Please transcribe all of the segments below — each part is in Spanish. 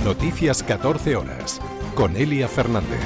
Noticias 14 horas, con Elia Fernández.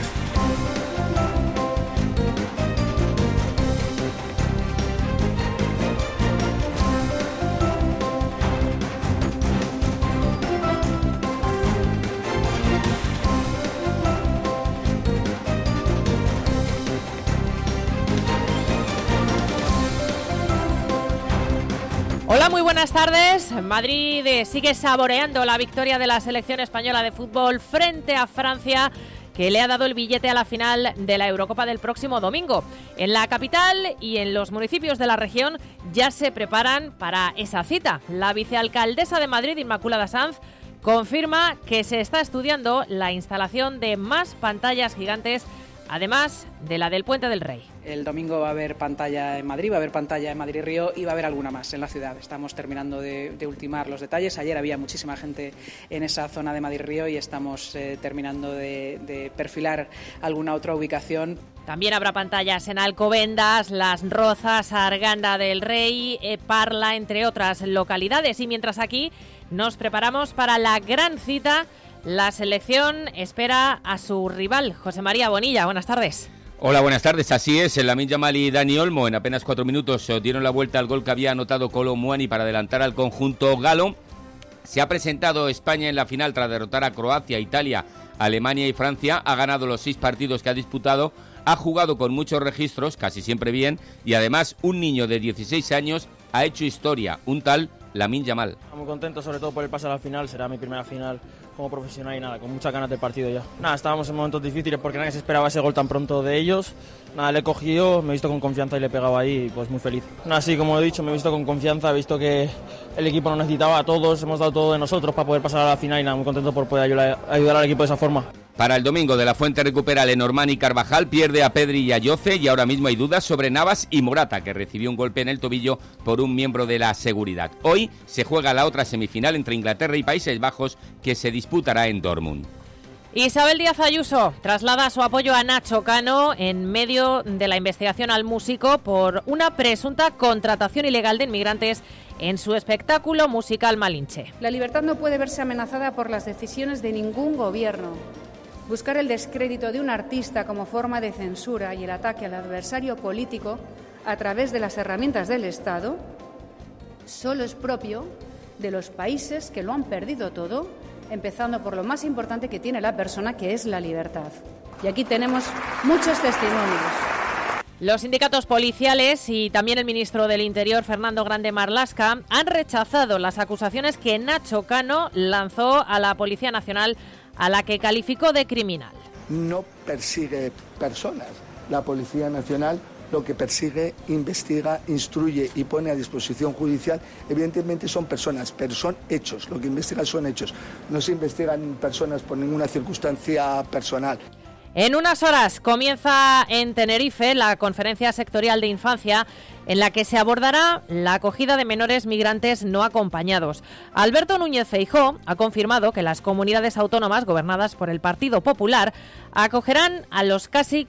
Hola, muy buenas tardes. Madrid sigue saboreando la victoria de la selección española de fútbol frente a Francia, que le ha dado el billete a la final de la Eurocopa del próximo domingo. En la capital y en los municipios de la región ya se preparan para esa cita. La vicealcaldesa de Madrid, Inmaculada Sanz, confirma que se está estudiando la instalación de más pantallas gigantes, además de la del Puente del Rey. El domingo va a haber pantalla en Madrid, va a haber pantalla en Madrid-Río y va a haber alguna más en la ciudad. Estamos terminando de ultimar los detalles. Ayer había muchísima gente en esa zona de Madrid-Río y estamos terminando de perfilar alguna otra ubicación. También habrá pantallas en Alcobendas, Las Rozas, Arganda del Rey, Parla, entre otras localidades. Y mientras aquí nos preparamos para la gran cita, la selección espera a su rival, José María Bonilla. Buenas tardes. Hola, buenas tardes. Así es, Lamine Yamal y Dani Olmo en apenas 4 minutos dieron la vuelta al gol que había anotado Kolo Muani para adelantar al conjunto galo. Se ha presentado España en la final tras derrotar a Croacia, Italia, Alemania y Francia. Ha ganado los 6 partidos que ha disputado, ha jugado con muchos registros, casi siempre bien, y además un niño de 16 años ha hecho historia, un tal Lamine Yamal. Muy contento sobre todo por el pase a la final, será mi primera final como profesional y nada, con muchas ganas del partido ya. Nada, estábamos en momentos difíciles porque nadie se esperaba ese gol tan pronto de ellos. Nada, le he cogido, me he visto con confianza y le he pegado ahí y pues muy feliz. Nada, sí, como he dicho, me he visto con confianza, he visto que el equipo nos necesitaba a todos, hemos dado todo de nosotros para poder pasar a la final y nada, muy contento por poder ayudar al equipo de esa forma. Para el domingo, De La Fuente recupera a Lenormand y Carvajal, pierde a Pedri y a Yoce y ahora mismo hay dudas sobre Navas y Morata, que recibió un golpe en el tobillo por un miembro de la seguridad. Hoy se juega la otra semifinal entre Inglaterra y Países Bajos, que se disputará en Dortmund. Isabel Díaz Ayuso traslada su apoyo a Nacho Cano en medio de la investigación al músico por una presunta contratación ilegal de inmigrantes en su espectáculo musical Malinche. La libertad no puede verse amenazada por las decisiones de ningún gobierno. Buscar el descrédito de un artista como forma de censura y el ataque al adversario político a través de las herramientas del Estado solo es propio de los países que lo han perdido todo, empezando por lo más importante que tiene la persona, que es la libertad. Y aquí tenemos muchos testimonios. Los sindicatos policiales y también el ministro del Interior, Fernando Grande Marlaska, han rechazado las acusaciones que Nacho Cano lanzó a la Policía Nacional, a la que calificó de criminal. No persigue personas. La Policía Nacional lo que persigue, investiga, instruye y pone a disposición judicial, evidentemente son personas, pero son hechos. Lo que investigan son hechos. No se investigan personas por ninguna circunstancia personal. En unas horas comienza en Tenerife la conferencia sectorial de infancia, en la que se abordará la acogida de menores migrantes no acompañados. Alberto Núñez Feijóo ha confirmado que las comunidades autónomas gobernadas por el Partido Popular acogerán a los casi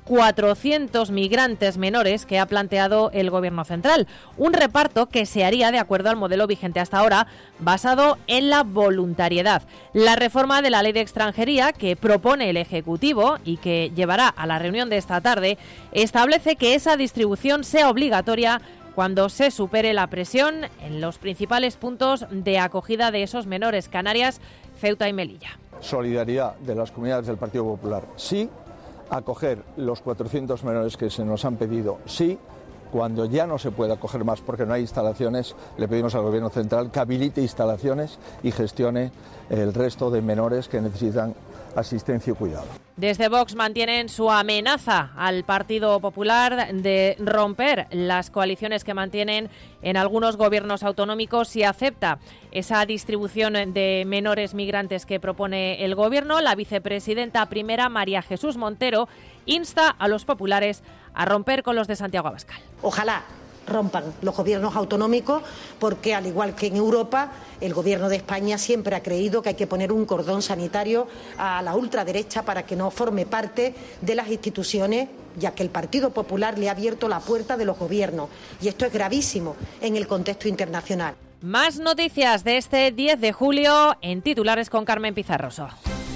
400 migrantes menores que ha planteado el Gobierno central. Un reparto que se haría de acuerdo al modelo vigente hasta ahora, basado en la voluntariedad. La reforma de la Ley de Extranjería que propone el Ejecutivo y que llevará a la reunión de esta tarde establece que esa distribución sea obligatoria cuando se supere la presión en los principales puntos de acogida de esos menores: Canarias, Ceuta y Melilla. Solidaridad de las comunidades del Partido Popular, sí. Acoger los 400 menores que se nos han pedido, sí. Cuando ya no se puede acoger más porque no hay instalaciones, le pedimos al Gobierno central que habilite instalaciones y gestione el resto de menores que necesitan asistencia y cuidado. Desde Vox mantienen su amenaza al Partido Popular de romper las coaliciones que mantienen en algunos gobiernos autonómicos si acepta esa distribución de menores migrantes que propone el Gobierno. La vicepresidenta primera, María Jesús Montero, insta a los populares a romper con los de Santiago Abascal. Ojalá rompan los gobiernos autonómicos, porque al igual que en Europa, el Gobierno de España siempre ha creído que hay que poner un cordón sanitario a la ultraderecha para que no forme parte de las instituciones, ya que el Partido Popular le ha abierto la puerta de los gobiernos. Y esto es gravísimo en el contexto internacional. Más noticias de este 10 de julio en titulares con Carmen Pizarroso.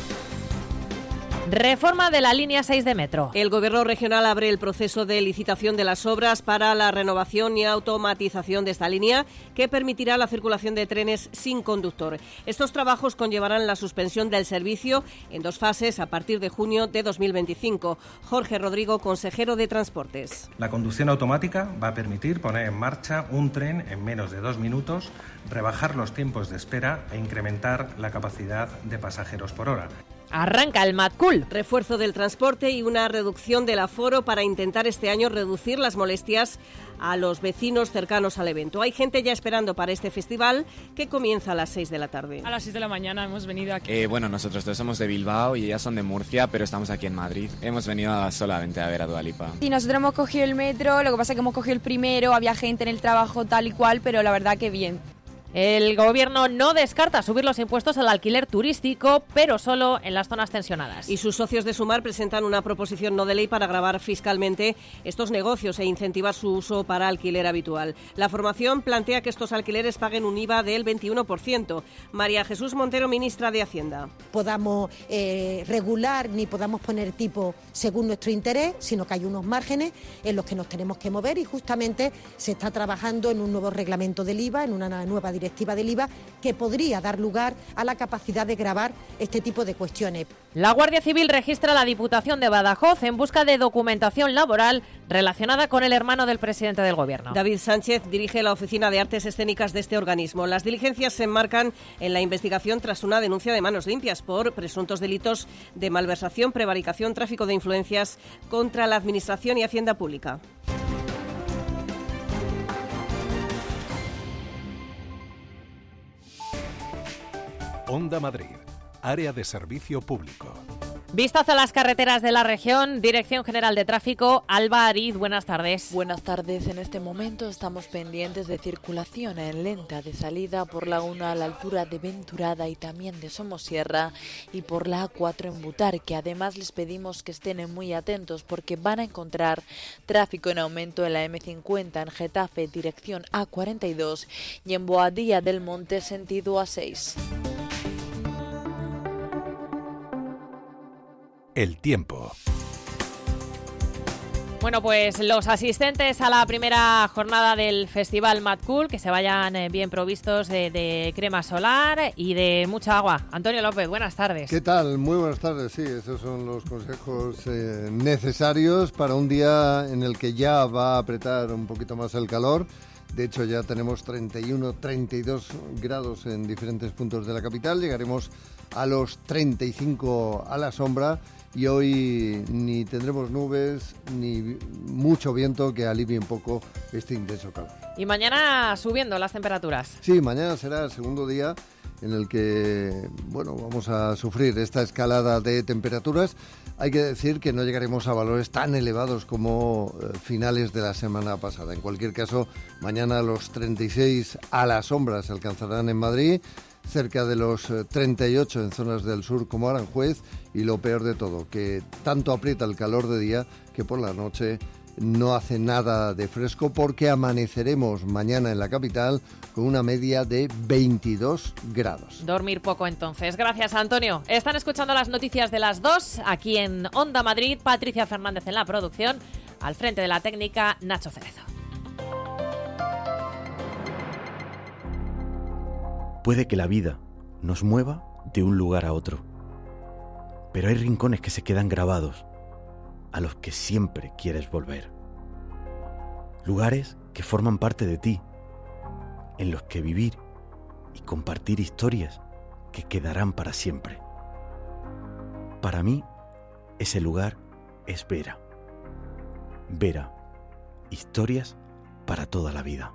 Reforma de la línea 6 de metro. El Gobierno regional abre el proceso de licitación de las obras para la renovación y automatización de esta línea, que permitirá la circulación de trenes sin conductor. Estos trabajos conllevarán la suspensión del servicio en 2 fases a partir de junio de 2025. Jorge Rodrigo, consejero de Transportes. La conducción automática va a permitir poner en marcha un tren en menos de 2 minutos, rebajar los tiempos de espera e incrementar la capacidad de pasajeros por hora. Arranca el MadCool. Refuerzo del transporte y una reducción del aforo para intentar este año reducir las molestias a los vecinos cercanos al evento. Hay gente ya esperando para este festival que comienza a las 6 de la tarde. A las 6 de la mañana hemos venido aquí. Bueno, nosotros todos somos de Bilbao y ellas son de Murcia, pero estamos aquí en Madrid. Hemos venido solamente a ver a Dua Lipa. Sí, nosotros hemos cogido el metro, lo que pasa es que hemos cogido el primero, había gente en el trabajo tal y cual, pero la verdad que bien. El Gobierno no descarta subir los impuestos al alquiler turístico, pero solo en las zonas tensionadas. Y sus socios de Sumar presentan una proposición no de ley para gravar fiscalmente estos negocios e incentivar su uso para alquiler habitual. La formación plantea que estos alquileres paguen un IVA del 21%. María Jesús Montero, ministra de Hacienda. Podamos regular ni podamos poner tipo según nuestro interés, sino que hay unos márgenes en los que nos tenemos que mover y justamente se está trabajando en un nuevo reglamento del IVA, en una nueva directiva del IVA que podría dar lugar a la capacidad de gravar este tipo de cuestiones. La Guardia Civil registra la Diputación de Badajoz en busca de documentación laboral relacionada con el hermano del presidente del Gobierno. David Sánchez dirige la Oficina de Artes Escénicas de este organismo. Las diligencias se enmarcan en la investigación tras una denuncia de Manos Limpias por presuntos delitos de malversación, prevaricación, tráfico de influencias contra la Administración y Hacienda Pública. Onda Madrid, área de servicio público. Vistazo a las carreteras de la región. Dirección General de Tráfico, Alba Ariz, buenas tardes. Buenas tardes. En este momento estamos pendientes de circulación en lenta de salida por la 1 a la altura de Venturada y también de Somosierra y por la A4 en Butar, que además les pedimos que estén muy atentos porque van a encontrar tráfico en aumento en la M50 en Getafe, dirección A42 y en Boadilla del Monte, sentido A6. El tiempo. Bueno, pues los asistentes a la primera jornada del Festival MadCool, que se vayan bien provistos de crema solar y de mucha agua. Antonio López, buenas tardes. ¿Qué tal? Muy buenas tardes. Sí, esos son los consejos necesarios para un día en el que ya va a apretar un poquito más el calor. De hecho, ya tenemos 31, 32 grados en diferentes puntos de la capital. Llegaremos a los 35 a la sombra. Y hoy ni tendremos nubes ni mucho viento que alivie un poco este intenso calor. Y mañana subiendo las temperaturas. Sí, mañana será el segundo día en el que, bueno, vamos a sufrir esta escalada de temperaturas. Hay que decir que no llegaremos a valores tan elevados como finales de la semana pasada. En cualquier caso, mañana los 36 a la sombra se alcanzarán en Madrid, cerca de los 38 en zonas del sur como Aranjuez, y lo peor de todo, que tanto aprieta el calor de día que por la noche no hace nada de fresco, porque amaneceremos mañana en la capital con una media de 22 grados. Dormir poco entonces. Gracias, Antonio. Están escuchando las noticias de las 2 aquí en Onda Madrid. Patricia Fernández en la producción, al frente de la técnica Nacho Cerezo. Puede que la vida nos mueva de un lugar a otro, pero hay rincones que se quedan grabados, a los que siempre quieres volver. Lugares que forman parte de ti, en los que vivir y compartir historias que quedarán para siempre. Para mí, ese lugar es Vera. Vera, historias para toda la vida.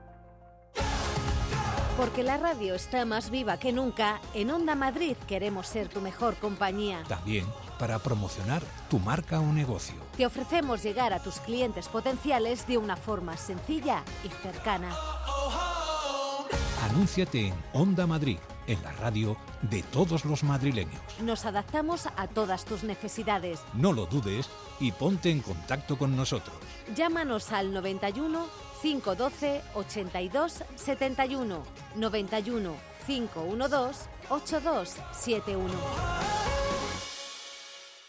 Porque la radio está más viva que nunca, en Onda Madrid queremos ser tu mejor compañía. También para promocionar tu marca o negocio. Te ofrecemos llegar a tus clientes potenciales de una forma sencilla y cercana. Anúnciate en Onda Madrid, en la radio de todos los madrileños. Nos adaptamos a todas tus necesidades. No lo dudes y ponte en contacto con nosotros. Llámanos al 91 512 82 71, 91 512 8271.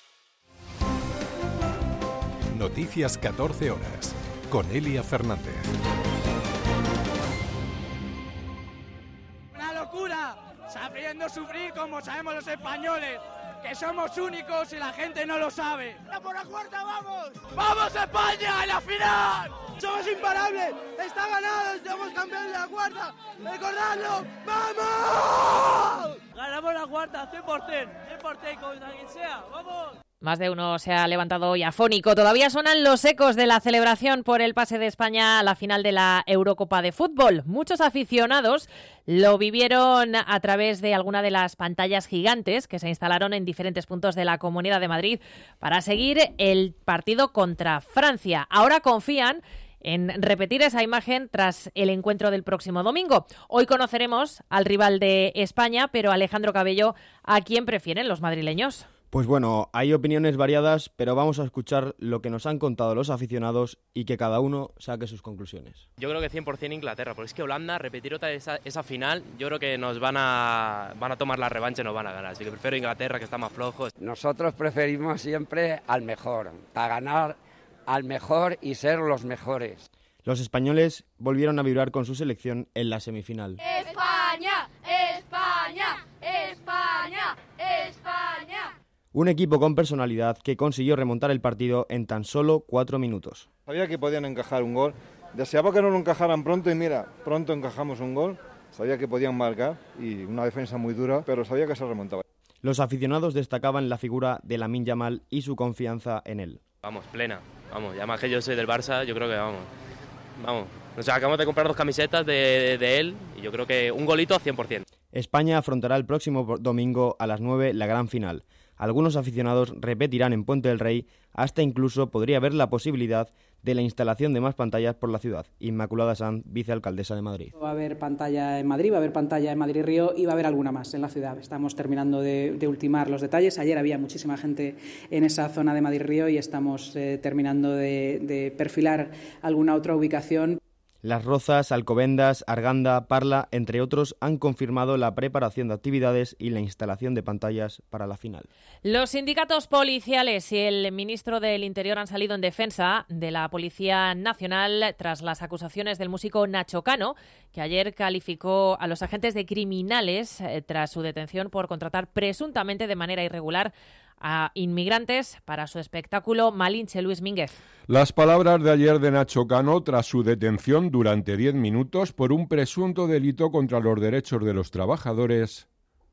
Noticias 14 horas, con Elia Fernández. ¡Una locura! Sabiendo sufrir como sabemos los españoles, que somos únicos y la gente no lo sabe. ¡Por la cuarta vamos! ¡Vamos España en la final! ¡Somos imparables! ¡Está ganado! ¡Somos campeones de la cuarta! ¡Recordadlo! ¡Vamos! Ganamos la cuarta, 100%, contra quien sea. ¡Vamos! Más de uno se ha levantado hoy afónico. Todavía suenan los ecos de la celebración por el pase de España a la final de la Eurocopa de Fútbol. Muchos aficionados lo vivieron a través de alguna de las pantallas gigantes que se instalaron en diferentes puntos de la Comunidad de Madrid para seguir el partido contra Francia. Ahora confían en repetir esa imagen tras el encuentro del próximo domingo. Hoy conoceremos al rival de España, pero Alejandro Cabello, ¿a quién prefieren los madrileños? Pues bueno, hay opiniones variadas, pero vamos a escuchar lo que nos han contado los aficionados y que cada uno saque sus conclusiones. Yo creo que 100% Inglaterra, porque es que Holanda, repetir otra esa final, yo creo que nos van a tomar la revancha y nos van a ganar. Así que prefiero Inglaterra, que está más flojo. Nosotros preferimos siempre al mejor, para ganar al mejor y ser los mejores. Los españoles volvieron a vibrar con su selección en la semifinal. ¡España! ¡España! ¡España! ¡España! Un equipo con personalidad que consiguió remontar el partido en tan solo 4 minutos. Sabía que podían encajar un gol. Deseaba que no lo encajaran pronto y mira, pronto encajamos un gol. Sabía que podían marcar y una defensa muy dura, pero sabía que se remontaba. Los aficionados destacaban la figura de Lamine Yamal y su confianza en él. Vamos, plena. Vamos, ya más que yo soy del Barça, yo creo que vamos. O sea, acabamos de comprar 2 camisetas de él y yo creo que un golito 100%. España afrontará el próximo domingo a las 9 la gran final. Algunos aficionados repetirán en Puente del Rey, hasta incluso podría haber la posibilidad de la instalación de más pantallas por la ciudad. Inmaculada Sanz, vicealcaldesa de Madrid. Va a haber pantalla en Madrid, va a haber pantalla en Madrid-Río y va a haber alguna más en la ciudad. Estamos terminando de ultimar los detalles. Ayer había muchísima gente en esa zona de Madrid-Río y estamos terminando de perfilar alguna otra ubicación. Las Rozas, Alcobendas, Arganda, Parla, entre otros, han confirmado la preparación de actividades y la instalación de pantallas para la final. Los sindicatos policiales y el ministro del Interior han salido en defensa de la Policía Nacional tras las acusaciones del músico Nacho Cano, que ayer calificó a los agentes de criminales tras su detención por contratar presuntamente de manera irregular a inmigrantes para su espectáculo Malinche. Luis Mínguez. Las palabras de ayer de Nacho Cano tras su detención durante 10 minutos por un presunto delito contra los derechos de los trabajadores.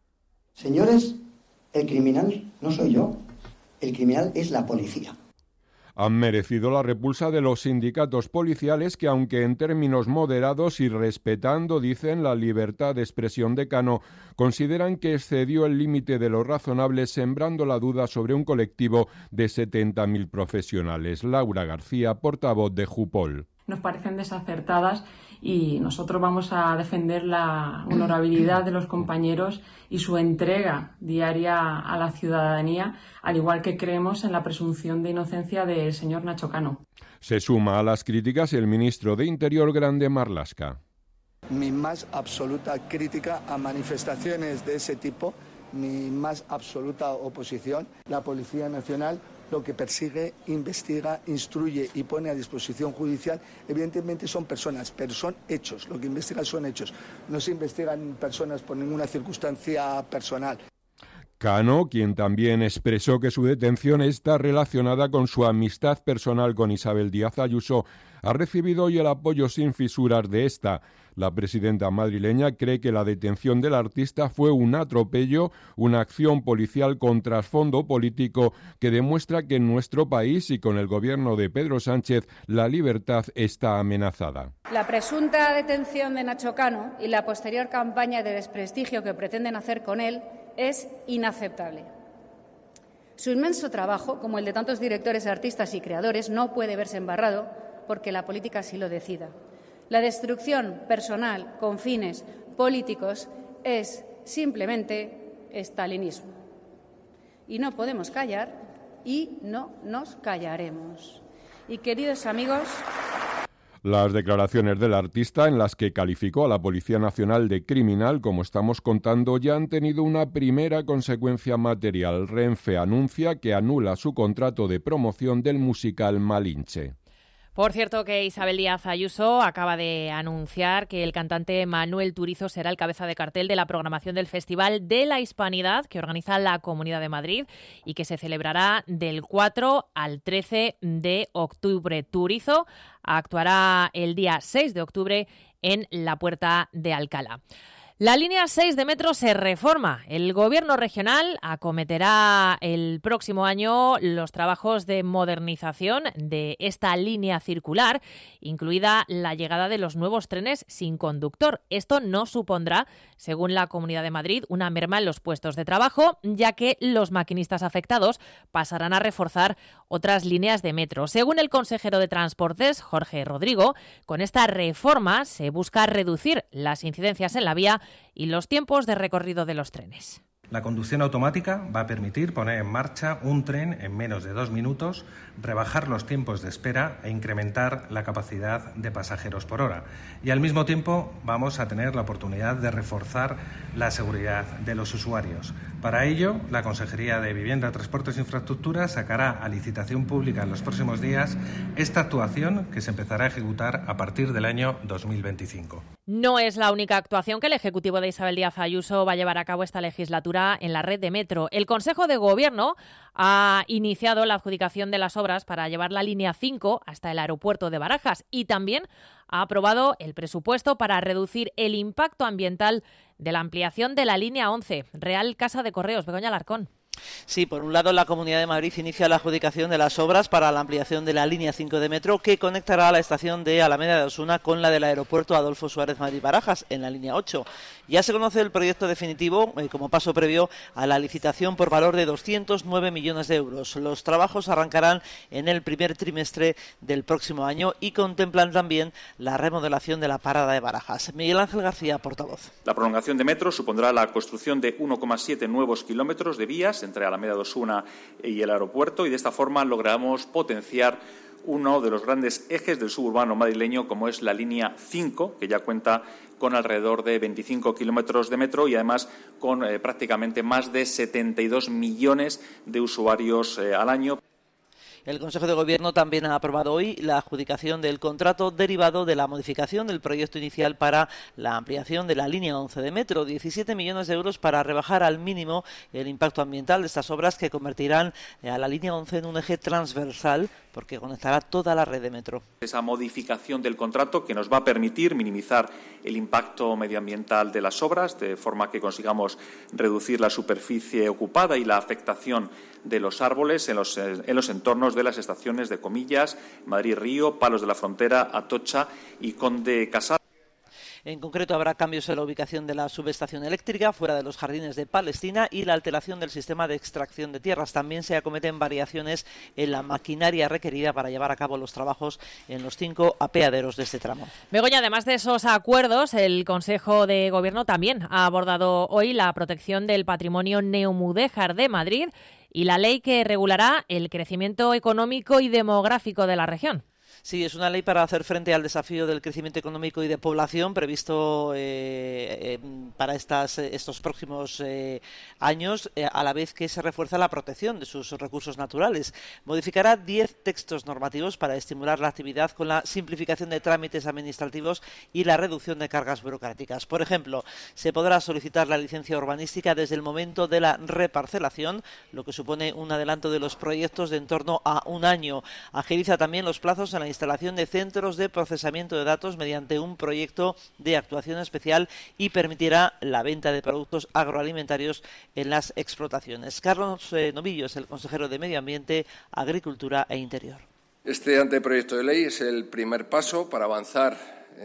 Señores, el criminal no soy yo, el criminal es la policía. Han merecido la repulsa de los sindicatos policiales que, aunque en términos moderados y respetando, dicen, la libertad de expresión de Cano, consideran que excedió el límite de lo razonable, sembrando la duda sobre un colectivo de 70.000 profesionales. Laura García, portavoz de Jupol. Nos parecen desacertadas y nosotros vamos a defender la honorabilidad de los compañeros y su entrega diaria a la ciudadanía, al igual que creemos en la presunción de inocencia del señor Nacho Cano. Se suma a las críticas el ministro de Interior, Grande Marlaska. Mi más absoluta crítica a manifestaciones de ese tipo, mi más absoluta oposición. La Policía Nacional lo que persigue, investiga, instruye y pone a disposición judicial, evidentemente son personas, pero son hechos. Lo que investigan son hechos. No se investigan personas por ninguna circunstancia personal. Cano, quien también expresó que su detención está relacionada con su amistad personal con Isabel Díaz Ayuso, ha recibido hoy el apoyo sin fisuras de esta. La presidenta madrileña cree que la detención del artista fue un atropello, una acción policial con trasfondo político que demuestra que en nuestro país y con el gobierno de Pedro Sánchez la libertad está amenazada. La presunta detención de Nacho Cano y la posterior campaña de desprestigio que pretenden hacer con él es inaceptable. Su inmenso trabajo, como el de tantos directores, artistas y creadores, no puede verse embarrado porque la política así lo decida. La destrucción personal con fines políticos es simplemente estalinismo. Y no podemos callar y no nos callaremos. Y, queridos amigos, Las declaraciones del artista, en las que calificó a la Policía Nacional de criminal, como estamos contando, ya han tenido una primera consecuencia material. Renfe anuncia que anula su contrato de promoción del musical Malinche. Por cierto, que Isabel Díaz Ayuso acaba de anunciar que el cantante Manuel Turizo será el cabeza de cartel de la programación del Festival de la Hispanidad que organiza la Comunidad de Madrid y que se celebrará del 4 al 13 de octubre. Turizo actuará el día 6 de octubre en la Puerta de Alcalá. La línea 6 de metro se reforma. El Gobierno regional acometerá el próximo año los trabajos de modernización de esta línea circular, incluida la llegada de los nuevos trenes sin conductor. Esto no supondrá, según la Comunidad de Madrid, una merma en los puestos de trabajo, ya que los maquinistas afectados pasarán a reforzar otras líneas de metro. Según el consejero de Transportes, Jorge Rodrigo, con esta reforma se busca reducir las incidencias en la vía y los tiempos de recorrido de los trenes. La conducción automática va a permitir poner en marcha un tren en menos de 2 minutos, rebajar los tiempos de espera e incrementar la capacidad de pasajeros por hora. Y al mismo tiempo vamos a tener la oportunidad de reforzar la seguridad de los usuarios. Para ello, la Consejería de Vivienda, Transportes e Infraestructuras sacará a licitación pública en los próximos días esta actuación que se empezará a ejecutar a partir del año 2025. No es la única actuación que el Ejecutivo de Isabel Díaz Ayuso va a llevar a cabo esta legislatura en la red de metro. El Consejo de Gobierno ha iniciado la adjudicación de las obras para llevar la línea 5 hasta el aeropuerto de Barajas y también ha aprobado el presupuesto para reducir el impacto ambiental de la ampliación de la línea 11, Real Casa de Correos. Begoña Alarcón. Sí, por un lado, la Comunidad de Madrid inicia la adjudicación de las obras para la ampliación de la línea 5 de metro que conectará la estación de Alameda de Osuna con la del aeropuerto Adolfo Suárez Madrid-Barajas en la línea 8. Ya se conoce el proyecto definitivo como paso previo a la licitación por valor de 209 millones de euros. Los trabajos arrancarán en el primer trimestre del próximo año y contemplan también la remodelación de la parada de Barajas. Miguel Ángel García, portavoz. La prolongación de metro supondrá la construcción de 1,7 nuevos kilómetros de vías entre Alameda de Osuna y el aeropuerto y de esta forma logramos potenciar uno de los grandes ejes del suburbano madrileño como es la línea 5, que ya cuenta con alrededor de 25 kilómetros de metro y además con prácticamente más de 72 millones de usuarios al año. El Consejo de Gobierno también ha aprobado hoy la adjudicación del contrato derivado de la modificación del proyecto inicial para la ampliación de la línea 11 de metro, 17 millones de euros para rebajar al mínimo el impacto ambiental de estas obras que convertirán a la línea 11 en un eje transversal porque conectará toda la red de metro. Esa modificación del contrato que nos va a permitir minimizar el impacto medioambiental de las obras de forma que consigamos reducir la superficie ocupada y la afectación de los árboles en los entornos de las estaciones de Comillas, Madrid-Río, Palos de la Frontera, Atocha y Conde Casal. En concreto, habrá cambios en la ubicación de la subestación eléctrica fuera de los jardines de Palestina y la alteración del sistema de extracción de tierras. También se acometen variaciones en la maquinaria requerida para llevar a cabo los trabajos en los 5 apeaderos de este tramo. Begoña, además de esos acuerdos, el Consejo de Gobierno también ha abordado hoy la protección del patrimonio neomudéjar de Madrid y la ley que regulará el crecimiento económico y demográfico de la región. Sí, es una ley para hacer frente al desafío del crecimiento económico y de población previsto para estos próximos años, a la vez que se refuerza la protección de sus recursos naturales. Modificará 10 textos normativos para estimular la actividad con la simplificación de trámites administrativos y la reducción de cargas burocráticas. Por ejemplo, se podrá solicitar la licencia urbanística desde el momento de la reparcelación, lo que supone un adelanto de los proyectos de en torno a un año. Agiliza también los plazos en la instalación de centros de procesamiento de datos mediante un proyecto de actuación especial y permitirá la venta de productos agroalimentarios en las explotaciones. Carlos Novillo es el consejero de Medio Ambiente, Agricultura e Interior. Este anteproyecto de ley es el primer paso para avanzar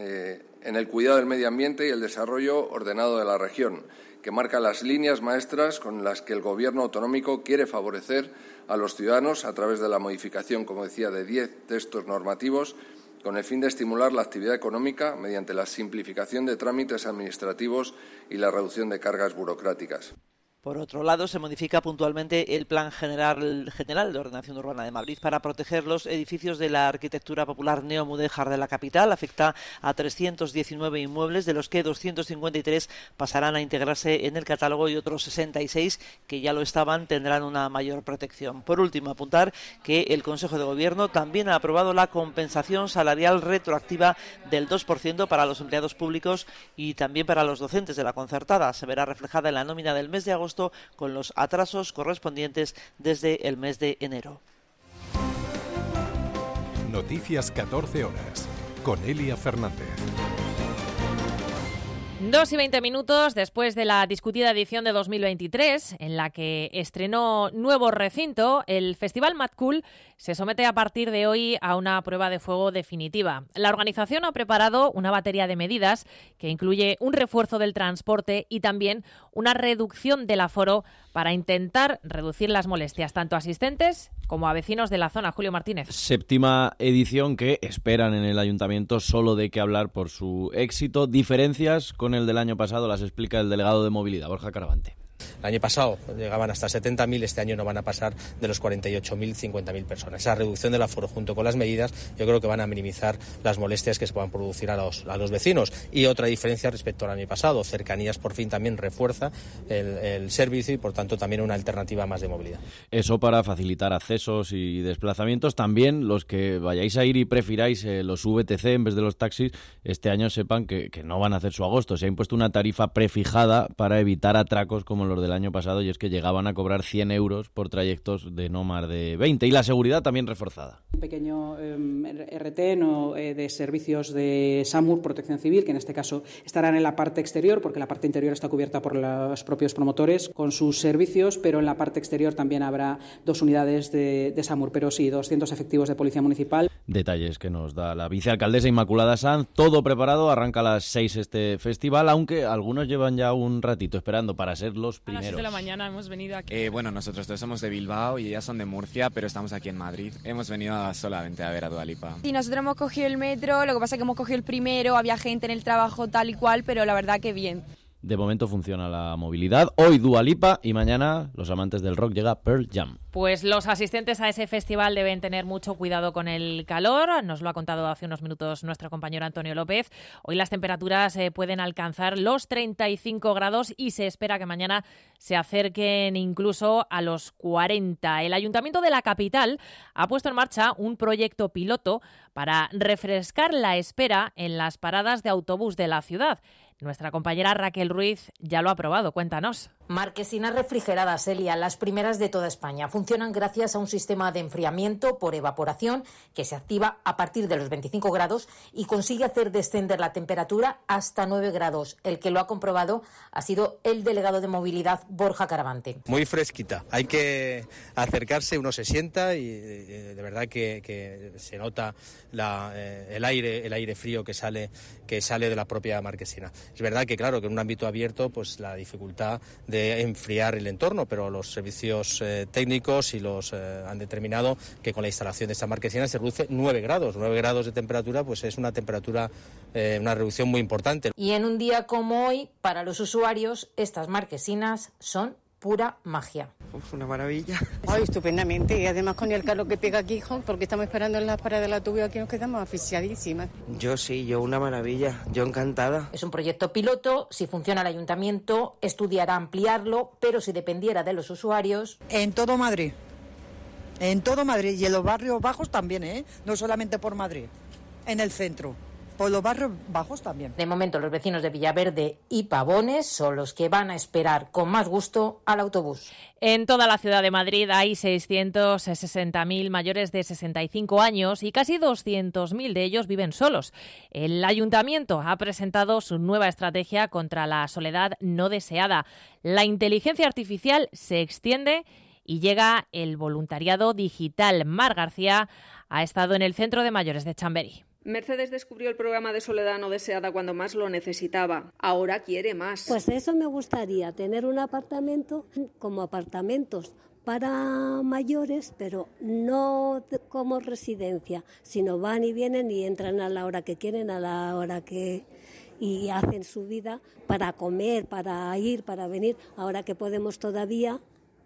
en el cuidado del medio ambiente y el desarrollo ordenado de la región, que marca las líneas maestras con las que el Gobierno autonómico quiere favorecer a los ciudadanos a través de la modificación, como decía, de 10 textos normativos con el fin de estimular la actividad económica mediante la simplificación de trámites administrativos y la reducción de cargas burocráticas. Por otro lado, se modifica puntualmente el Plan General de Ordenación Urbana de Madrid para proteger los edificios de la arquitectura popular neomudéjar de la capital. Afecta a 319 inmuebles, de los que 253 pasarán a integrarse en el catálogo y otros 66 que ya lo estaban tendrán una mayor protección. Por último, apuntar que el Consejo de Gobierno también ha aprobado la compensación salarial retroactiva del 2% para los empleados públicos y también para los docentes de la concertada. Se verá reflejada en la nómina del mes de agosto con los atrasos correspondientes desde el mes de enero. Noticias 14 horas con Elia Fernández. 2:20 después de la discutida edición de 2023, en la que estrenó nuevo recinto, el Festival Mad Cool se somete a partir de hoy a una prueba de fuego definitiva. La organización ha preparado una batería de medidas que incluye un refuerzo del transporte y también una reducción del aforo para intentar reducir las molestias tanto a asistentes como a vecinos de la zona. Julio Martínez. Séptima edición que esperan en el ayuntamiento solo de qué hablar por su éxito. Diferencias con el del año pasado las explica el delegado de movilidad, Borja Caravante. El año pasado llegaban hasta 70.000, este año no van a pasar de los 48.000, 50.000 personas. Esa reducción del aforo junto con las medidas yo creo que van a minimizar las molestias que se puedan producir a los vecinos. Y otra diferencia respecto al año pasado, Cercanías por fin también refuerza el servicio y por tanto también una alternativa más de movilidad. Eso para facilitar accesos y desplazamientos. También los que vayáis a ir y prefiráis los VTC en vez de los taxis, este año sepan que no van a hacer su agosto. Se ha impuesto una tarifa prefijada para evitar atracos como los del año pasado, y es que llegaban a cobrar 100 euros por trayectos de no más de 20. Y la seguridad también reforzada. Un pequeño RT de servicios de SAMUR, Protección Civil, que en este caso estarán en la parte exterior, porque la parte interior está cubierta por los propios promotores con sus servicios, pero en la parte exterior también habrá 2 unidades de SAMUR, pero sí, 200 efectivos de Policía Municipal. Detalles que nos da la vicealcaldesa Inmaculada Sanz. Todo preparado, arranca a las 6 este festival, aunque algunos llevan ya un ratito esperando para ser los primeros. A las 6 de la mañana hemos venido aquí. Bueno, nosotros todos somos de Bilbao y ellas son de Murcia, pero estamos aquí en Madrid. Hemos venido solamente a ver a Dua Lipa. Sí, nosotros hemos cogido el metro, lo que pasa es que hemos cogido el primero, había gente en el trabajo tal y cual, pero la verdad que bien. De momento funciona la movilidad. Hoy Dua Lipa y mañana los amantes del rock llega Pearl Jam. Pues los asistentes a ese festival deben tener mucho cuidado con el calor. Nos lo ha contado hace unos minutos nuestro compañero Antonio López. Hoy las temperaturas pueden alcanzar los 35 grados y se espera que mañana se acerquen incluso a los 40. El Ayuntamiento de la capital ha puesto en marcha un proyecto piloto para refrescar la espera en las paradas de autobús de la ciudad. Nuestra compañera Raquel Ruiz ya lo ha probado. Cuéntanos. Marquesinas refrigeradas, Elia, las primeras de toda España. Funcionan gracias a un sistema de enfriamiento por evaporación que se activa a partir de los 25 grados y consigue hacer descender la temperatura hasta 9 grados. El que lo ha comprobado ha sido el delegado de movilidad, Borja Caravante. Muy fresquita. Hay que acercarse, uno se sienta y de verdad que se nota el aire frío que sale de la propia marquesina. Es verdad que, claro, que en un ámbito abierto, pues la dificultad de enfriar el entorno, pero los servicios técnicos han determinado que con la instalación de esta marquesina se reduce 9 grados. 9 grados de temperatura, pues es una temperatura, una reducción muy importante. Y en un día como hoy, para los usuarios, estas marquesinas son pura magia. Una maravilla. Ay, estupendamente, y además con el calor que pega aquí, porque estamos esperando en las paradas de la tubo, aquí nos quedamos asfixiadísimas. Yo una maravilla, yo encantada. Es un proyecto piloto, si funciona el ayuntamiento, estudiará ampliarlo, pero si dependiera de los usuarios... En todo Madrid, y en los barrios bajos también, no solamente por Madrid, en el centro. Por los barrios bajos también. De momento, los vecinos de Villaverde y Pavones son los que van a esperar con más gusto al autobús. En toda la ciudad de Madrid hay 660.000 mayores de 65 años y casi 200.000 de ellos viven solos. El ayuntamiento ha presentado su nueva estrategia contra la soledad no deseada. La inteligencia artificial se extiende y llega el voluntariado digital. Mar García ha estado en el Centro de Mayores de Chamberí. Mercedes descubrió el programa de soledad no deseada cuando más lo necesitaba. Ahora quiere más. Pues eso me gustaría, tener un apartamento como apartamentos para mayores, pero no como residencia, sino van y vienen y entran a la hora que quieren, a la hora que... y hacen su vida para comer, para ir, para venir, ahora que podemos todavía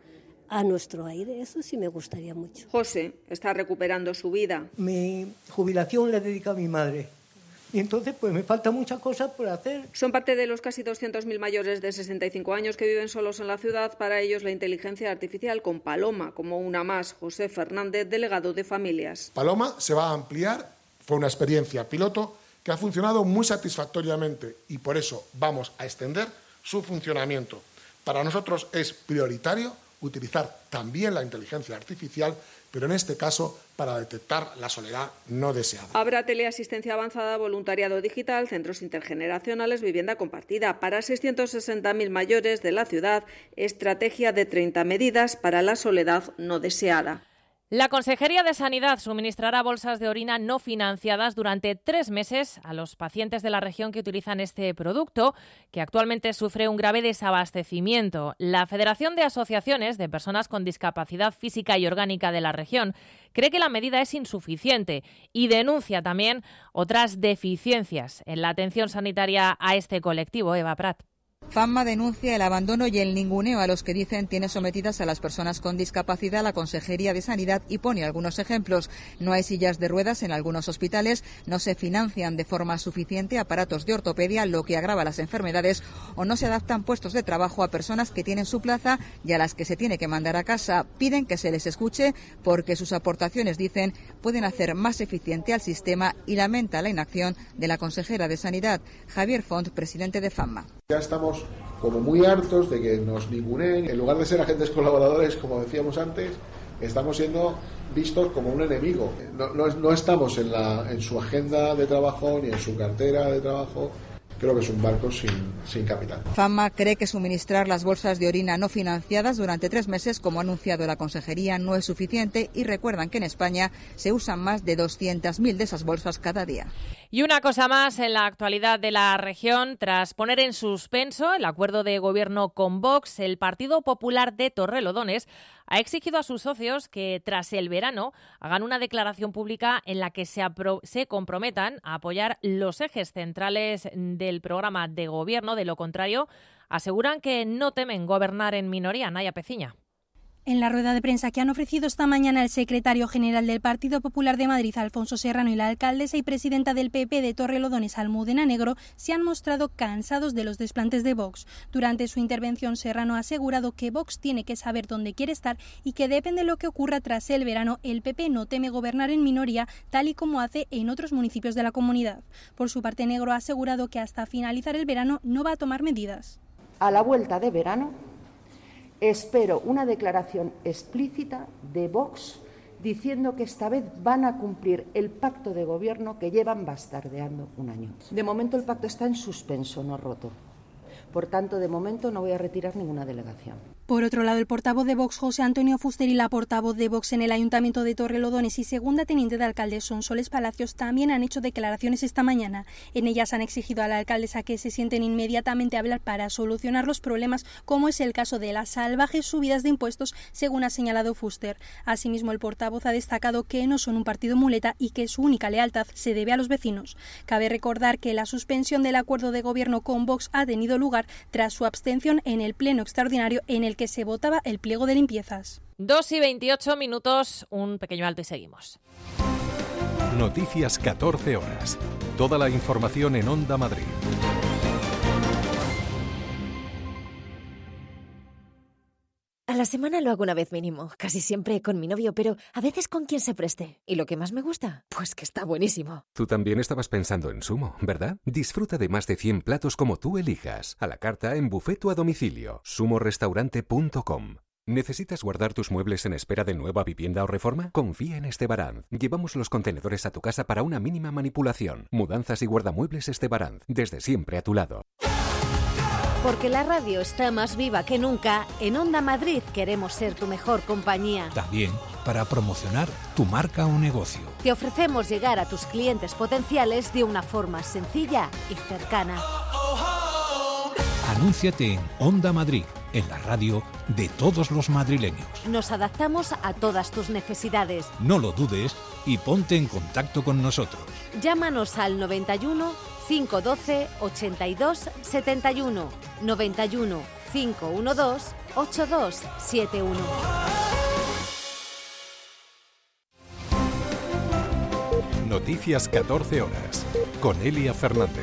a nuestro aire. Eso sí me gustaría mucho. José está recuperando su vida. Mi jubilación la dedico a mi madre. Y entonces pues me faltan muchas cosas por hacer. Son parte de los casi 200.000 mayores de 65 años que viven solos en la ciudad. Para ellos la inteligencia artificial con Paloma como una más. José Fernández, delegado de Familias. Paloma se va a ampliar. Fue una experiencia piloto que ha funcionado muy satisfactoriamente y por eso vamos a extender su funcionamiento. Para nosotros es prioritario utilizar también la inteligencia artificial, pero en este caso para detectar la soledad no deseada. Habrá teleasistencia avanzada, voluntariado digital, centros intergeneracionales, vivienda compartida. Para 660.000 mayores de la ciudad, estrategia de 30 medidas para la soledad no deseada. La Consejería de Sanidad suministrará bolsas de orina no financiadas durante 3 meses a los pacientes de la región que utilizan este producto, que actualmente sufre un grave desabastecimiento. La Federación de Asociaciones de Personas con Discapacidad Física y Orgánica de la región cree que la medida es insuficiente y denuncia también otras deficiencias en la atención sanitaria a este colectivo. Eva Prat. FAMMA denuncia el abandono y el ninguneo a los que dicen tiene sometidas a las personas con discapacidad la Consejería de Sanidad y pone algunos ejemplos. No hay sillas de ruedas en algunos hospitales, no se financian de forma suficiente aparatos de ortopedia, lo que agrava las enfermedades, o no se adaptan puestos de trabajo a personas que tienen su plaza y a las que se tiene que mandar a casa. Piden que se les escuche porque sus aportaciones, dicen, pueden hacer más eficiente al sistema y lamenta la inacción de la consejera de Sanidad. Javier Font, presidente de FAMMA. Ya estamos como muy hartos de que nos ninguneen. En lugar de ser agentes colaboradores, como decíamos antes, estamos siendo vistos como un enemigo. No estamos en su agenda de trabajo ni en su cartera de trabajo. Creo que es un barco sin capitán. FAMMA cree que suministrar las bolsas de orina no financiadas durante 3 meses, como ha anunciado la Consejería, no es suficiente y recuerdan que en España se usan más de 200.000 de esas bolsas cada día. Y una cosa más en la actualidad de la región. Tras poner en suspenso el acuerdo de gobierno con Vox, el Partido Popular de Torrelodones ha exigido a sus socios que tras el verano hagan una declaración pública en la que se comprometan a apoyar los ejes centrales del programa de gobierno. De lo contrario, aseguran que no temen gobernar en minoría. Naya Peciña. En la rueda de prensa que han ofrecido esta mañana el secretario general del Partido Popular de Madrid, Alfonso Serrano, y la alcaldesa y presidenta del PP de Torrelodones, Almudena Negro, se han mostrado cansados de los desplantes de Vox. Durante su intervención, Serrano ha asegurado que Vox tiene que saber dónde quiere estar y que depende de lo que ocurra tras el verano, el PP no teme gobernar en minoría, tal y como hace en otros municipios de la comunidad. Por su parte, Negro ha asegurado que hasta finalizar el verano no va a tomar medidas. A la vuelta de verano, espero una declaración explícita de Vox diciendo que esta vez van a cumplir el pacto de gobierno que llevan bastardeando un año. De momento el pacto está en suspenso, no roto. Por tanto, de momento no voy a retirar ninguna delegación. Por otro lado, el portavoz de Vox, José Antonio Fuster, y la portavoz de Vox en el Ayuntamiento de Torrelodones y segunda teniente de alcalde, Sonsoles Palacios, también han hecho declaraciones esta mañana. En ellas han exigido a la alcaldesa que se sienten inmediatamente a hablar para solucionar los problemas, como es el caso de las salvajes subidas de impuestos, según ha señalado Fuster. Asimismo, el portavoz ha destacado que no son un partido muleta y que su única lealtad se debe a los vecinos. Cabe recordar que la suspensión del acuerdo de gobierno con Vox ha tenido lugar tras su abstención en el pleno extraordinario en el que se votaba el pliego de limpiezas. 2:28, un pequeño alto y seguimos. Noticias 14 horas. Toda la información en Onda Madrid. A la semana lo hago una vez mínimo, casi siempre con mi novio, pero a veces con quien se preste. ¿Y lo que más me gusta? Pues que está buenísimo. Tú también estabas pensando en Sumo, ¿verdad? Disfruta de más de 100 platos como tú elijas, a la carta, en buffet o a domicilio. sumorestaurante.com. ¿Necesitas guardar tus muebles en espera de nueva vivienda o reforma? Confía en Estebaranz. Llevamos los contenedores a tu casa para una mínima manipulación. Mudanzas y guardamuebles Estebaranz, desde siempre a tu lado. Porque la radio está más viva que nunca, en Onda Madrid queremos ser tu mejor compañía. También para promocionar tu marca o negocio. Te ofrecemos llegar a tus clientes potenciales de una forma sencilla y cercana. Anúnciate en Onda Madrid, en la radio de todos los madrileños. Nos adaptamos a todas tus necesidades. No lo dudes y ponte en contacto con nosotros. Llámanos al 91 512 82 71, 91 512 8271. Noticias 14 horas, con Elia Fernández.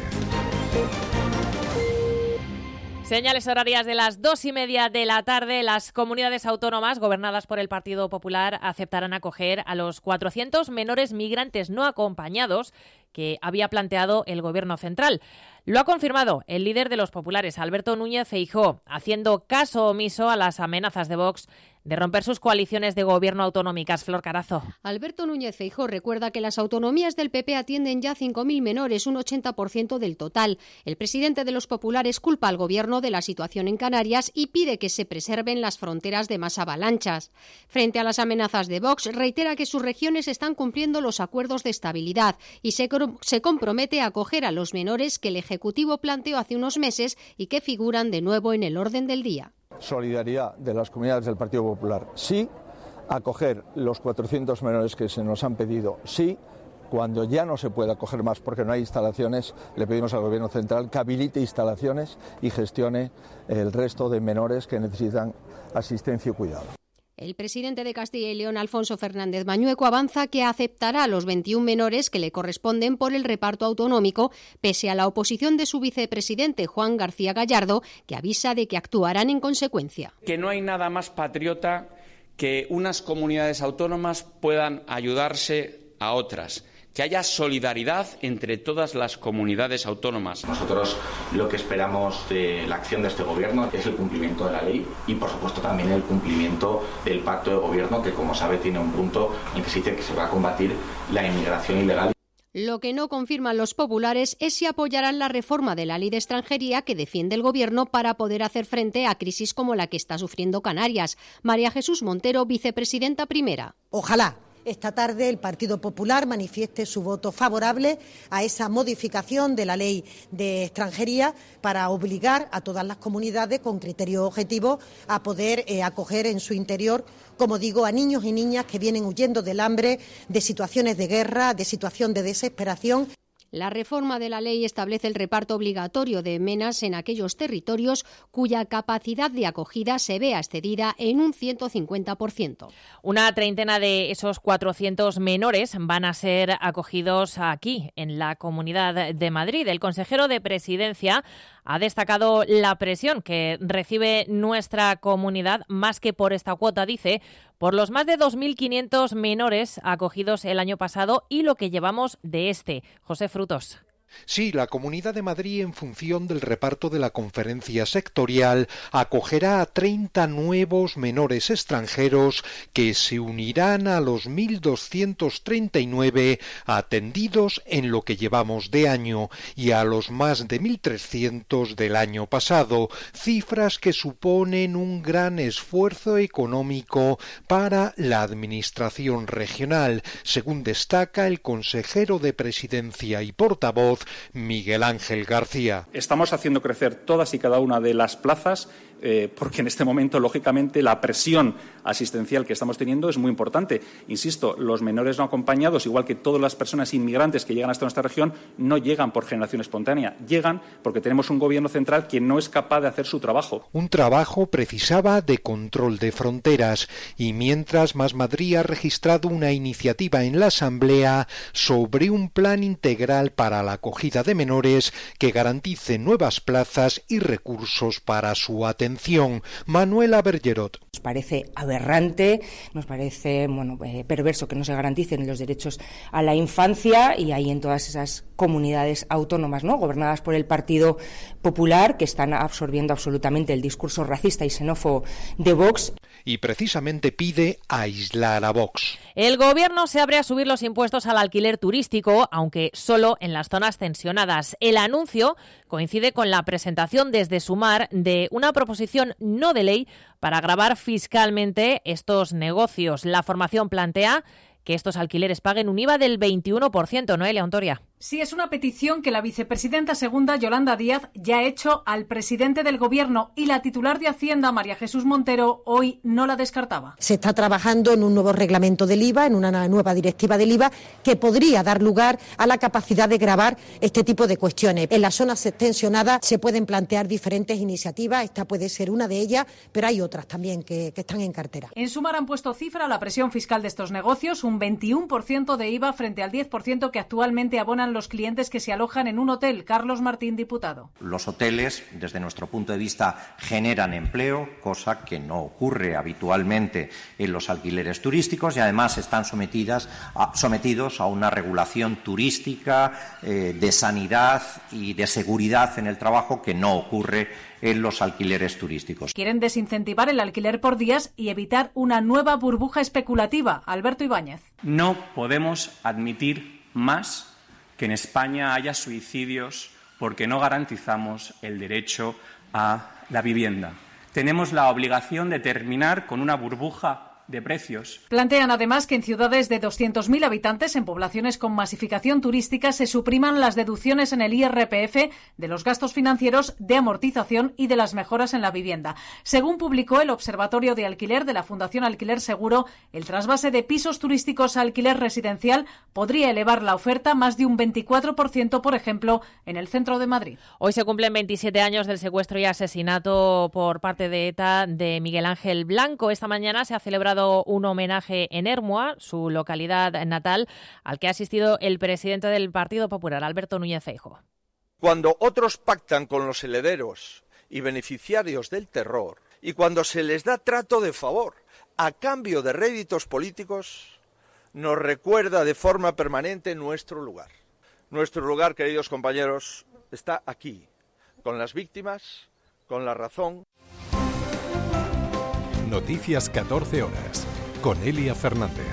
Señales horarias de las 2:30 de la tarde. Las comunidades autónomas gobernadas por el Partido Popular aceptarán acoger a los 400 menores migrantes no acompañados que había planteado el Gobierno central. Lo ha confirmado el líder de los populares, Alberto Núñez Feijóo, haciendo caso omiso a las amenazas de Vox de romper sus coaliciones de gobierno autonómicas. Flor Carazo. Alberto Núñez Feijóo recuerda que las autonomías del PP atienden ya 5.000 menores, un 80% del total. El presidente de los populares culpa al gobierno de la situación en Canarias y pide que se preserven las fronteras de más avalanchas. Frente a las amenazas de Vox, reitera que sus regiones están cumpliendo los acuerdos de estabilidad y se compromete a acoger a los menores que el Ejecutivo planteó hace unos meses y que figuran de nuevo en el orden del día. Solidaridad de las comunidades del Partido Popular, sí. Acoger los 400 menores que se nos han pedido, sí. Cuando ya no se puede acoger más porque no hay instalaciones, le pedimos al Gobierno central que habilite instalaciones y gestione el resto de menores que necesitan asistencia y cuidado. El presidente de Castilla y León, Alfonso Fernández Mañueco, avanza que aceptará los 21 menores que le corresponden por el reparto autonómico, pese a la oposición de su vicepresidente, Juan García Gallardo, que avisa de que actuarán en consecuencia. Que no hay nada más patriota que unas comunidades autónomas puedan ayudarse a otras. Que haya solidaridad entre todas las comunidades autónomas. Nosotros lo que esperamos de la acción de este Gobierno es el cumplimiento de la ley y, por supuesto, también el cumplimiento del pacto de Gobierno, que, como sabe, tiene un punto en el que se dice que se va a combatir la inmigración ilegal. Lo que no confirman los populares es si apoyarán la reforma de la ley de extranjería que defiende el Gobierno para poder hacer frente a crisis como la que está sufriendo Canarias. María Jesús Montero, vicepresidenta primera. Ojalá esta tarde el Partido Popular manifieste su voto favorable a esa modificación de la ley de extranjería para obligar a todas las comunidades con criterios objetivos a poder acoger en su interior, como digo, a niños y niñas que vienen huyendo del hambre, de situaciones de guerra, de situación de desesperación. La reforma de la ley establece el reparto obligatorio de menas en aquellos territorios cuya capacidad de acogida se vea excedida en un 150%. Una treintena de esos 400 menores van a ser acogidos aquí, en la Comunidad de Madrid. El consejero de Presidencia ha destacado la presión que recibe nuestra comunidad, más que por esta cuota, dice, por los más de 2.500 menores acogidos el año pasado y lo que llevamos de este. José Frutos. Sí, la Comunidad de Madrid, en función del reparto de la conferencia sectorial, acogerá a 30 nuevos menores extranjeros que se unirán a los 1.239 atendidos en lo que llevamos de año y a los más de 1.300 del año pasado, cifras que suponen un gran esfuerzo económico para la Administración regional, según destaca el consejero de Presidencia y portavoz Miguel Ángel García. Estamos haciendo crecer todas y cada una de las plazas porque en este momento, lógicamente, la presión asistencial que estamos teniendo es muy importante. Insisto, los menores no acompañados, igual que todas las personas inmigrantes que llegan hasta nuestra región, no llegan por generación espontánea, llegan porque tenemos un Gobierno central que no es capaz de hacer su trabajo. Un trabajo precisaba de control de fronteras y mientras Más Madrid ha registrado una iniciativa en la Asamblea sobre un plan integral para la acogida de menores que garantice nuevas plazas y recursos para su atención. Manuela Bergerot. Nos parece aberrante, nos parece perverso que no se garanticen los derechos a la infancia y hay en todas esas comunidades autónomas, ¿no?, gobernadas por el Partido Popular, que están absorbiendo absolutamente el discurso racista y xenófobo de Vox. Y precisamente pide aislar a Vox. El Gobierno se abre a subir los impuestos al alquiler turístico, aunque solo en las zonas tensionadas. El anuncio coincide con la presentación desde Sumar de una proposición no de ley para gravar fiscalmente estos negocios. La formación plantea que estos alquileres paguen un IVA del 21%, Noelia Ontoria. Sí, es una petición que la vicepresidenta segunda, Yolanda Díaz, ya ha hecho al presidente del Gobierno, y la titular de Hacienda, María Jesús Montero, hoy no la descartaba. Se está trabajando en un nuevo reglamento del IVA, en una nueva directiva del IVA, que podría dar lugar a la capacidad de gravar este tipo de cuestiones. En las zonas extensionadas se pueden plantear diferentes iniciativas, esta puede ser una de ellas, pero hay otras también que están en cartera. En Sumar han puesto cifra a la presión fiscal de estos negocios, un 21% de IVA frente al 10% que actualmente abonan los clientes que se alojan en un hotel. Carlos Martín, diputado. Los hoteles, desde nuestro punto de vista, generan empleo, cosa que no ocurre habitualmente en los alquileres turísticos, y además están sometidos a una regulación turística, de sanidad y de seguridad en el trabajo que no ocurre en los alquileres turísticos. Quieren desincentivar el alquiler por días y evitar una nueva burbuja especulativa. Alberto Ibáñez. No podemos admitir más que en España haya suicidios porque no garantizamos el derecho a la vivienda. Tenemos la obligación de terminar con una burbuja de precios. Plantean además que en ciudades de 200.000 habitantes, en poblaciones con masificación turística, se supriman las deducciones en el IRPF de los gastos financieros, de amortización y de las mejoras en la vivienda. Según publicó el Observatorio de Alquiler de la Fundación Alquiler Seguro, el trasvase de pisos turísticos a alquiler residencial podría elevar la oferta más de un 24%, por ejemplo, en el centro de Madrid. Hoy se cumplen 27 años del secuestro y asesinato por parte de ETA de Miguel Ángel Blanco. Esta mañana se ha celebrado un homenaje en Ermua, su localidad natal, al que ha asistido el presidente del Partido Popular, Alberto Núñez Feijóo. Cuando otros pactan con los herederos y beneficiarios del terror, y cuando se les da trato de favor a cambio de réditos políticos, nos recuerda de forma permanente nuestro lugar. Nuestro lugar, queridos compañeros, está aquí, con las víctimas, con la razón. Noticias 14 horas, con Elia Fernández.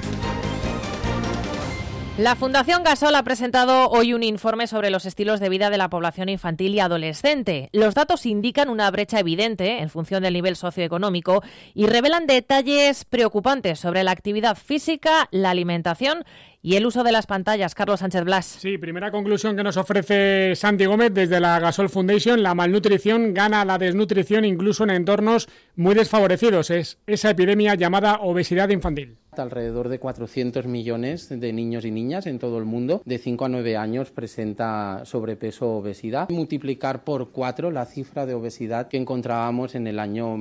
La Fundación Gasol ha presentado hoy un informe sobre los estilos de vida de la población infantil y adolescente. Los datos indican una brecha evidente en función del nivel socioeconómico y revelan detalles preocupantes sobre la actividad física, la alimentación y el uso de las pantallas. Carlos Sánchez Blas. Sí, primera conclusión que nos ofrece Santi Gómez desde la Gasol Foundation: la malnutrición gana a la desnutrición incluso en entornos muy desfavorecidos. Es esa epidemia llamada obesidad infantil. Alrededor de 400 millones de niños y niñas en todo el mundo de 5 a 9 años presenta sobrepeso o obesidad. Multiplicar por 4 la cifra de obesidad que encontrábamos en el año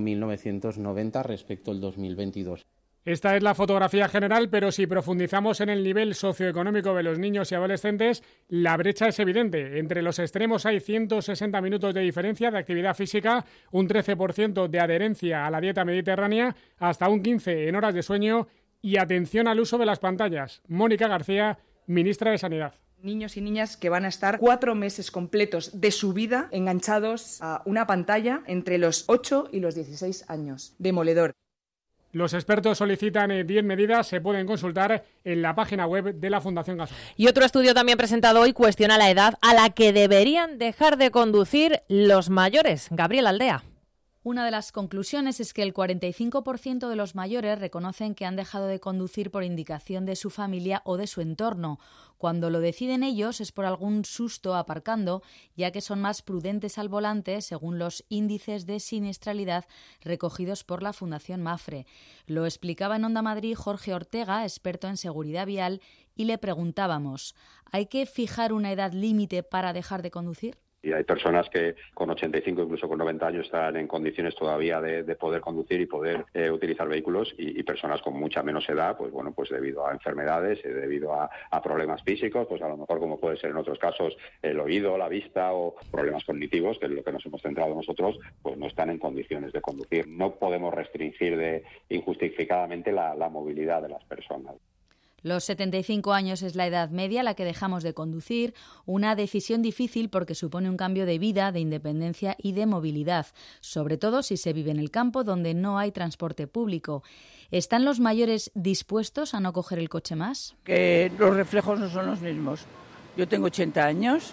1990 respecto al 2022. Esta es la fotografía general, pero si profundizamos en el nivel socioeconómico de los niños y adolescentes, la brecha es evidente. Entre los extremos hay 160 minutos de diferencia de actividad física, un 13% de adherencia a la dieta mediterránea, hasta un 15% en horas de sueño y atención al uso de las pantallas. Mónica García, ministra de Sanidad. Niños y niñas que van a estar 4 meses completos de su vida enganchados a una pantalla entre los 8 y los 16 años. Demoledor. Los expertos solicitan 10 medidas, se pueden consultar en la página web de la Fundación Gasol. Y otro estudio también presentado hoy cuestiona la edad a la que deberían dejar de conducir los mayores. Gabriel Aldea. Una de las conclusiones es que el 45% de los mayores reconocen que han dejado de conducir por indicación de su familia o de su entorno. Cuando lo deciden ellos es por algún susto aparcando, ya que son más prudentes al volante, según los índices de siniestralidad recogidos por la Fundación Mafre. Lo explicaba en Onda Madrid Jorge Ortega, experto en seguridad vial, y le preguntábamos: ¿hay que fijar una edad límite para dejar de conducir? Y hay personas que con 85, incluso con 90 años están en condiciones todavía de poder conducir y poder utilizar vehículos, y personas con mucha menos edad, pues bueno, pues debido a enfermedades, debido a problemas físicos, pues a lo mejor, como puede ser en otros casos, el oído, la vista o problemas cognitivos, que es lo que nos hemos centrado nosotros, pues no están en condiciones de conducir. No podemos restringir injustificadamente la movilidad de las personas. Los 75 años es la edad media a la que dejamos de conducir, una decisión difícil porque supone un cambio de vida, de independencia y de movilidad, sobre todo si se vive en el campo donde no hay transporte público. ¿Están los mayores dispuestos a no coger el coche más? Que los reflejos no son los mismos. Yo tengo 80 años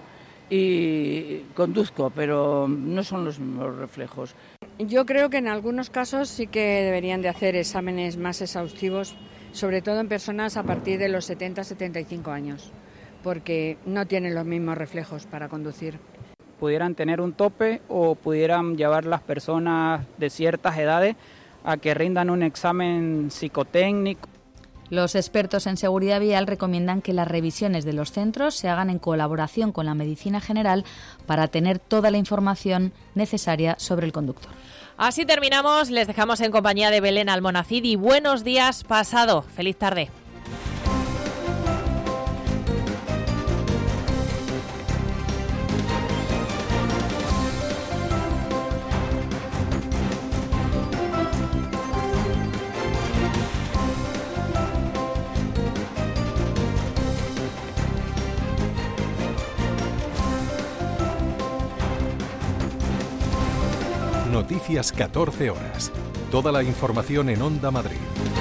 y conduzco, pero no son los mismos reflejos. Yo creo que en algunos casos sí que deberían de hacer exámenes más exhaustivos, sobre todo en personas a partir de los 70-75 años, porque no tienen los mismos reflejos para conducir. Pudieran tener un tope o pudieran llevar las personas de ciertas edades a que rindan un examen psicotécnico. Los expertos en seguridad vial recomiendan que las revisiones de los centros se hagan en colaboración con la medicina general para tener toda la información necesaria sobre el conductor. Así terminamos, les dejamos en compañía de Belén Almonacid y buenos días pasado. Feliz tarde. Noticias 14 horas. Toda la información en Onda Madrid.